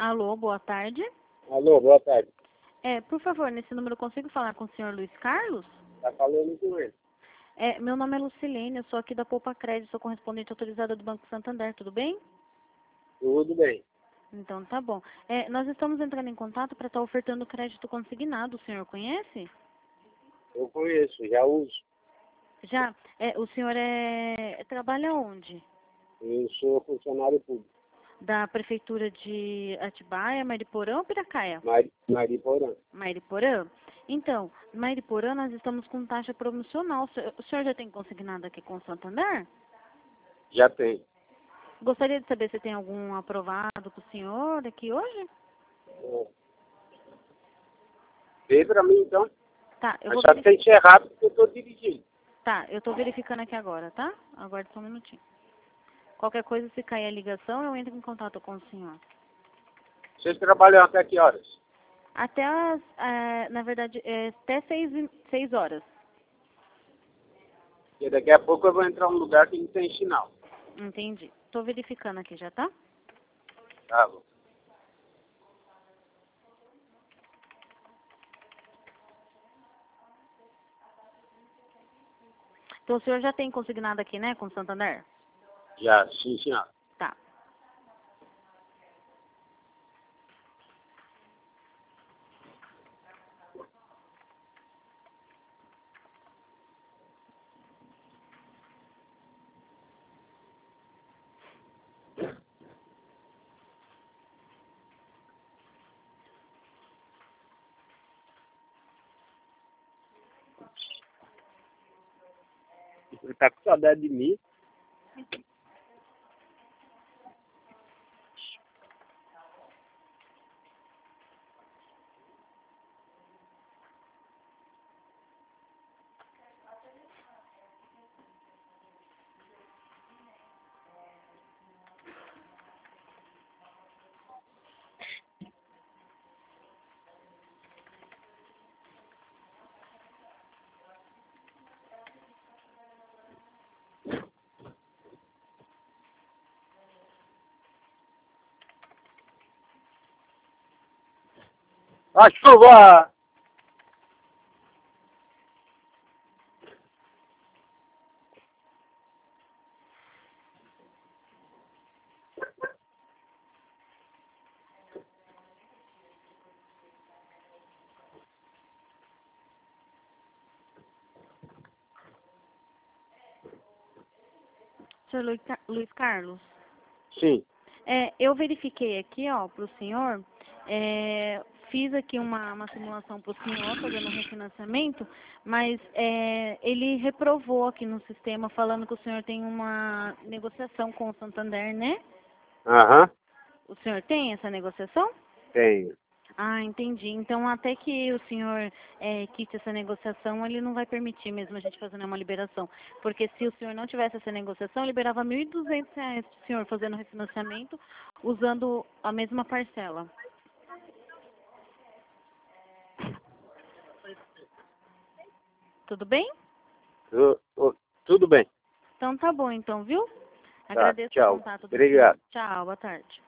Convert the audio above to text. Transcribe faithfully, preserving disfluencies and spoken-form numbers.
Alô, boa tarde. Alô, boa tarde. É, por favor, nesse número eu consigo falar com o senhor Luiz Carlos? Tá falando com ele. É, meu nome é Lucilene, eu sou aqui da Poupa Crédito, sou correspondente autorizada do Banco Santander, tudo bem? Tudo bem. Então tá bom. É, nós estamos entrando em contato para estar ofertando crédito consignado, o senhor conhece? Eu conheço, já uso. Já? É, o senhor é, trabalha onde? Eu sou funcionário público. Da Prefeitura de Atibaia, Mariporã ou Piracaia? Mari, Mariporã. Mariporã? Então, Mariporã nós estamos com taxa promocional. O senhor, o senhor já tem consignado aqui com o Santander? Já tem. Gostaria de saber se tem algum aprovado para o senhor aqui hoje? É. Vê pra mim então. Tá, eu Mas vou só que verificar. tem que ser rápido porque eu tô dirigindo. Tá, eu tô verificando aqui agora, tá? Aguarde só um minutinho. Qualquer coisa, se cair a ligação, eu entro em contato com o senhor. Vocês trabalham até que horas? Até as, é, na verdade, é, até seis, e- seis horas. Porque daqui a pouco eu vou entrar num lugar que não tem sinal. Entendi. Tô verificando aqui já, tá? Tá bom. Então o senhor já tem consignado aqui, né, com o Santander? Já, sim, senhora. Tá. Ele tá com saudade de mim. A chuva! senhor Luiz Ca- Luiz Carlos? Sim. É, eu verifiquei aqui, ó, pro senhor, é, fiz aqui uma, uma simulação pro senhor, fazendo um refinanciamento, mas é, ele reprovou aqui no sistema, falando que o senhor tem uma negociação com o Santander, né? Aham. O senhor tem essa negociação? Tenho. Ah, entendi. Então, até que o senhor é, quite essa negociação, ele não vai permitir mesmo a gente fazer nenhuma liberação. Porque se o senhor não tivesse essa negociação, eu liberava mil e duzentos reais para o senhor fazendo refinanciamento, usando a mesma parcela. Tudo bem? Tu- tu- Tudo bem. Então, tá bom, então, viu? Tá, Agradeço o tchau. contato do senhor. Obrigado. Tchau, boa tarde.